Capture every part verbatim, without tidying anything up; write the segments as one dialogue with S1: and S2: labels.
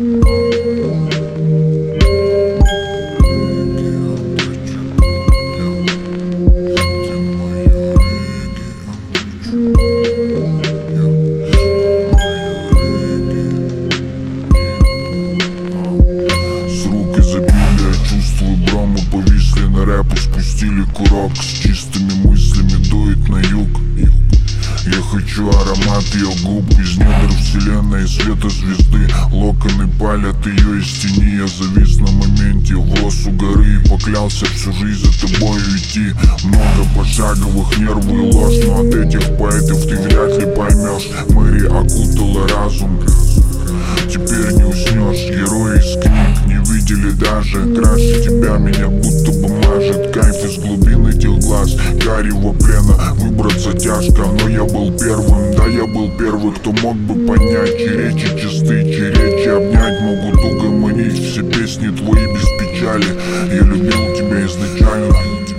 S1: Спустили курок, с чистыми мыслями дует на юг. Я хочу аромат ее губ из недр вселенной, света звезды. Локоны палят ее из тени. Я завис на моменте, воз у горы, и поклялся всю жизнь за тобою идти. Много пошаговых, нервы и ложь, но от этих поэтов ты вряд ли поймешь. Мэри окутала разум, теперь не уснешь. Герои из книг не видели даже. Краше тебя меня будто бы мажет. Кайф из глубин этих глаз, гаревого плена. Выбраться тяжко, но я был первым. Да, я был первый, кто мог бы понять, чьи речи чисты, чьи речи обнять могут угомонить все песни твои без печали. Я любил тебя изначально.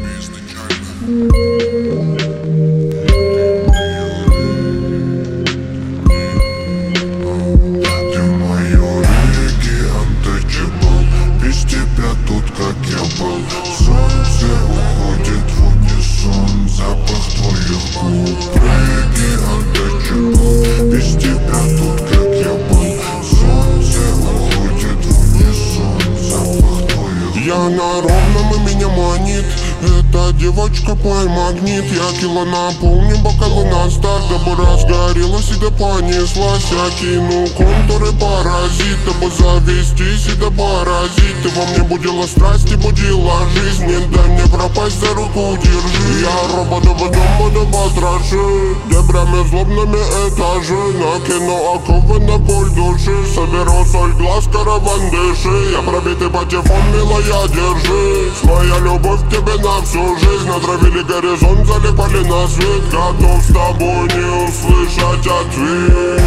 S1: Солнце уходит в унисон, запах твоих губ. Reggae untouchable, без тебя тут как я был. Солнце уходит в унисон, запах твоих губ. Я на ровном и меня манит эта девочка мой магнит. Я кило наполню бокалы на старт, дабы разгорелась и да понеслась. Я кину контуры паразита, бы завестись и да поразить. Ты во мне будила страсть и будила жизнь. Не дай мне пропасть, за руку держи. Я робот в дома да потроши дебрями злобными этажи. Накину оковы на боль души, соберу соль глаз, караван дыши. Я пробитый патефон, милая, держи. Своя любовь к тебе на всю жизнь. Натравили горизонт, залипали на свет. Готов с тобой не услышать ответ.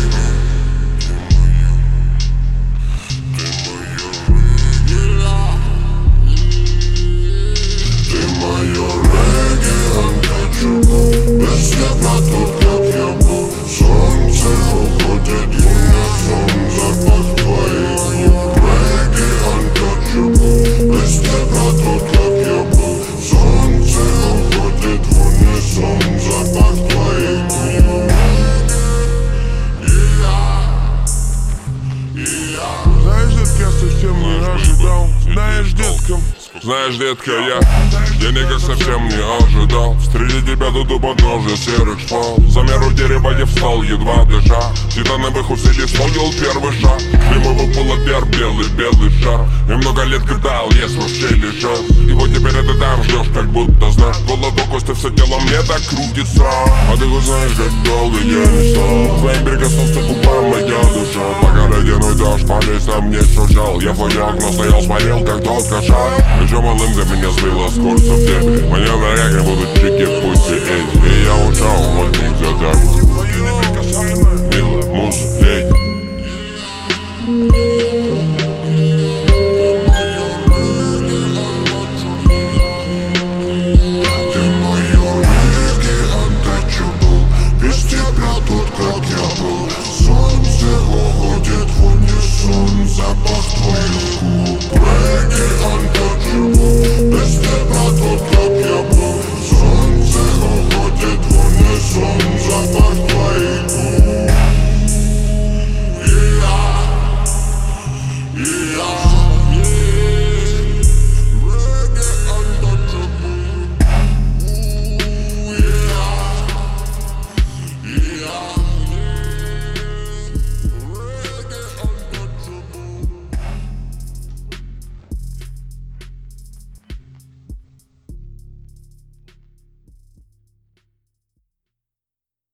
S1: Ты моё reggae untouchable, без тебя тут как я был. Солнце уходит в унисон, запах твоих губ. Reggae untouchable, без тебя тут как я был. Солнце уходит в унисон, запах твоих губ.
S2: Знаешь, детка, я совсем не ожидал. Знаешь, детка,
S3: Знаешь, детка, я денег совсем не ожидал. Встретить тебя тут у подножия серых шпал. За меру дерева я встал, едва дыша. Титановых усилий строил первый шаг. Дымовых полотер, белый, белый шар. И много лет гадал, есть вообще ли шанс. И вот теперь ты там ждешь, как будто знаешь. Голову, кости, все тело мне так крутится. А ты узнаешь, как долго я не стал. Твоим прикоснулся к губам моя душа. Пока ледяной дождь по листам не стучал. Я в твое окно стоял, смотрел, как тот кошак. Еще малым за меня сбила с курса в дебри. Мне в наряге будут чики, пусть и эти. И я ушел, вот них задачу. Милая, муж, леди.